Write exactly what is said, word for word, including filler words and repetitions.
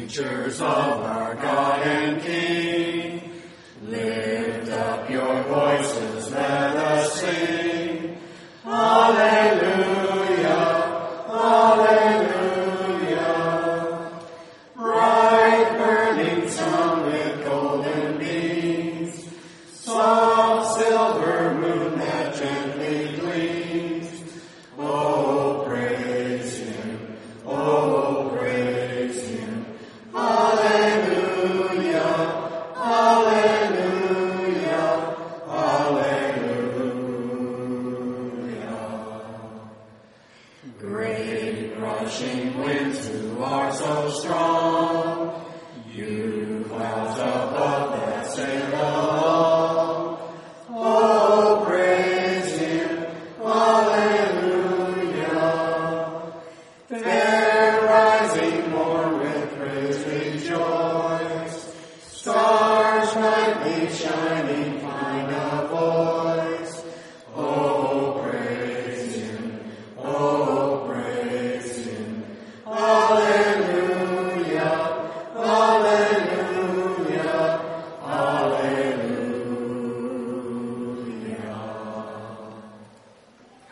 Creatures of our God and King, lift up your voices, let us sing. Alleluia, alleluia. Bright burning sun with golden beams, soft silver moon that gently gleams. Oh, praise him, oh, praise him. Alleluia, alleluia, alleluia. Great rushing winds who are so strong, you clouds above that sail along. Oh, praise him, alleluia. Fair rising morn with praise rejoice, stars brightly shining